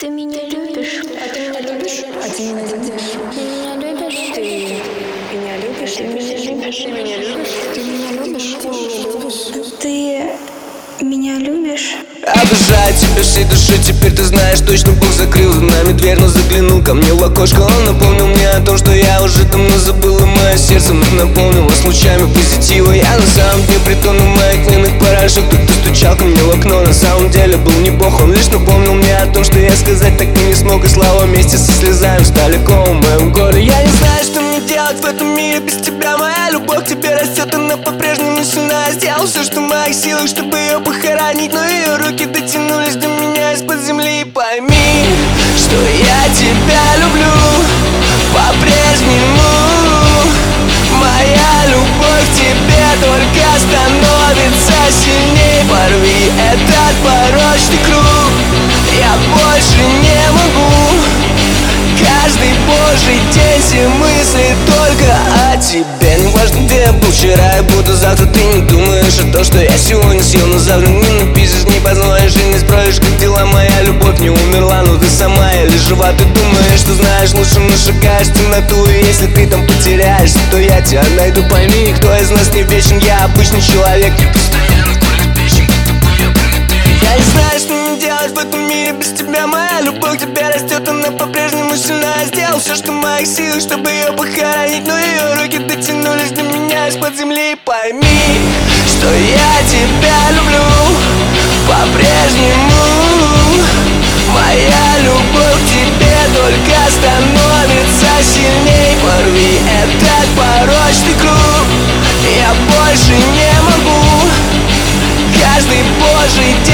Ты меня любишь? А ты меня любишь? А ты меня любишь? Ты меня любишь? Ты меня любишь? Ты меня любишь? Ты меня любишь? Ты меня любишь? Ты меня любишь? Ты меня любишь? Обожаю тебя всей душой, теперь ты знаешь точно, Бог закрыл за нами дверь, но заглянул ко мне в окошко. Он напомнил мне о том, что я уже давно забыл, и мое сердце наполнилось лучами позитива. Я на самом деле притонул в моих венах порошок. Кто-то стучал ко мне в окно, на самом деле был не Бог. Он лишь напомнил мне о том, что я сказать так и не смог, и слова вместе со слезами стали комом в моем горле. Я не знаю, что мне делать в этом мире без тебя. Моя любовь к тебе растет, она по-прежнему сильна. Сделал все, что в моих силах, чтобы ее похоронить, но ее руки дотянулись до меня из-под земли. Пойми, что я тебя люблю по-прежнему. Моя любовь к тебе только становится сильней. Порви этот порочный круг, я больше не могу. Каждый божий день все мысли только о тебе. Не важно, где я был вчера и буду завтра. Ты не думаешь о том, что я сегодня съел, но завтра не напишешь, не позвонишь и не спросишь, как дела. Моя любовь не умерла, но ты сама или жива. Ты думаешь, что знаешь лучше, но шагаешь в темноту. И если ты там потеряешься, то я тебя найду. Пойми, кто из нас не вечен, я обычный человек, не постоянно печень, будто бы я прометей. Я не знаю, что мне делать в этом мире без тебя. Моя любовь к тебе растет, она по-прежнему сильна. Я сделал все, что в моих силах, чтобы ее похоронить, но ее руки дотянулись до меня из-под земли. Пойми, что я тебя люблю по-прежнему. Моя любовь к тебе только становится сильней. Порви этот порочный круг, я больше не могу. Каждый божий день